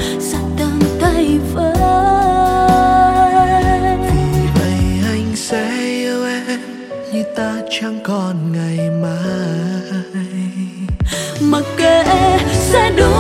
sát tầm tay với. Vì vậy anh sẽ yêu em như ta chẳng còn ngày mai. Mặc kệ sẽ đúng